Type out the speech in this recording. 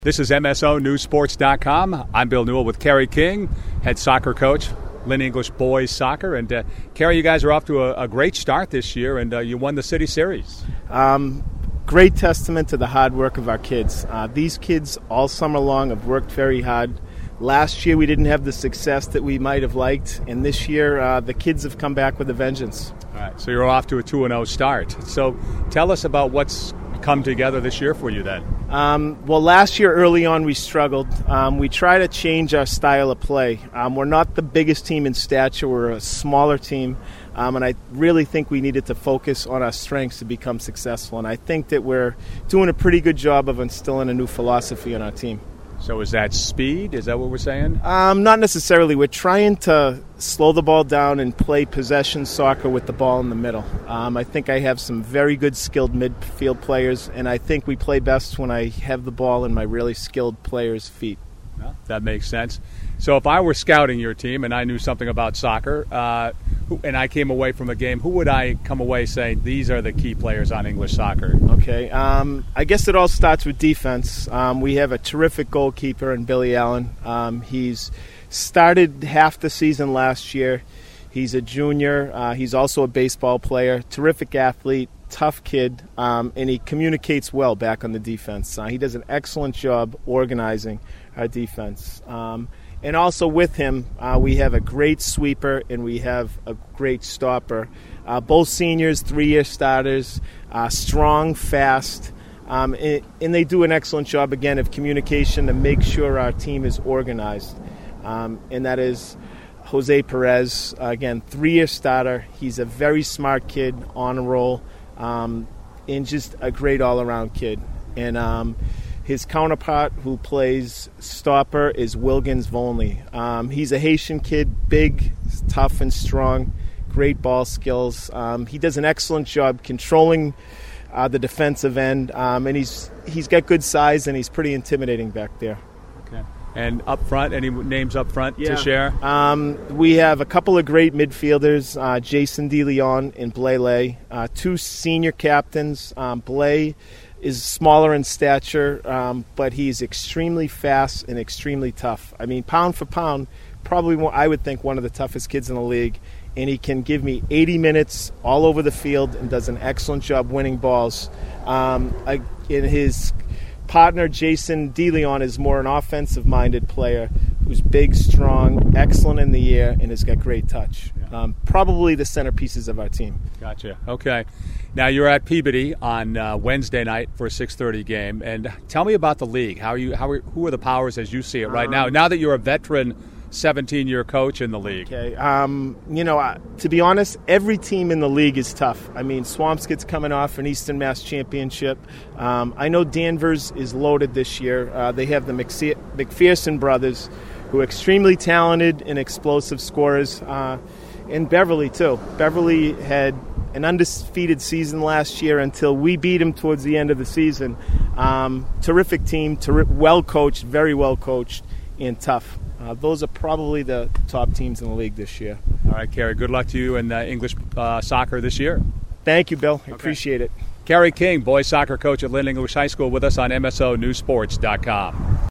This is MSONewsSports.com. I'm Bill Newell with Kerry King, head soccer coach, Lynn English Boys Soccer. And Kerry, you guys are off to a great start this year, and you won the City Series. Great testament to the hard work of our kids. These kids all summer long have worked very hard. Last year we didn't have the success that we might have liked, and this year the kids have come back with a vengeance. All right, so you're off to a 2-0 start. So tell us about what's come together this year for you then. Well, last year early on we struggled. We try to change our style of play. We're not the biggest team in stature. We're a smaller team, and I really think we needed to focus on our strengths to become successful. And I think that we're doing a pretty good job of instilling a new philosophy on our team. So is that speed? Is that what we're saying? Not necessarily. We're trying to slow the ball down and play possession soccer with the ball in the middle. I think I have some very good skilled midfield players, and I think we play best when I have the ball in my really skilled players' feet. Well, that makes sense. So if I were scouting your team and I knew something about soccer, and I came away from a game, who would I come away saying these are the key players on English soccer? Okay, I guess it all starts with defense. We have a terrific goalkeeper in Billy Allen. He's started half the season last year. He's a junior. He's also a baseball player, terrific athlete, tough kid, and he communicates well back on the defense. He does an excellent job organizing our defense. And also with him, we have a great sweeper and we have a great stopper. Both seniors, 3-year starters, strong, fast, and they do an excellent job, again, of communication to make sure our team is organized. And that is Jose Perez, again, 3-year starter. He's a very smart kid, on a roll, and just a great all-around kid. And his counterpart, who plays stopper, is Wilgens Volney. He's a Haitian kid, big, tough, and strong, great ball skills. He does an excellent job controlling the defensive end, and he's got good size, and he's pretty intimidating back there. Okay. And up front, any names up front to share? We have a couple of great midfielders, Jason DeLeon and Blay Lay, 2 senior captains. Blay is smaller in stature, but he's extremely fast and extremely tough. I mean, pound for pound, probably I would think one of the toughest kids in the league, and he can give me 80 minutes all over the field and does an excellent job winning balls. In his partner, Jason DeLeon, is more an offensive-minded player who's big, strong, excellent in the air, and has got great touch. Probably the centerpieces of our team. Gotcha. Okay. Now you're at Peabody on Wednesday night for a 6:30 game, and tell me about the league. Who are the powers as you see it right now? Now that you're a veteran 17-year coach in the league. Okay. To be honest, every team in the league is tough. I mean, Swampscott's coming off an Eastern Mass championship. I know Danvers is loaded this year. They have the McPherson brothers, who are extremely talented and explosive scorers. And Beverly, too. Beverly had an undefeated season last year until we beat him towards the end of the season. Terrific team, well coached, very well coached, and tough. Those are probably the top teams in the league this year. All right, Kerry, good luck to you in English soccer this year. Thank you, Bill. I appreciate it. Kerry King, boys soccer coach at Lynn English High School, with us on MSONewsSports.com.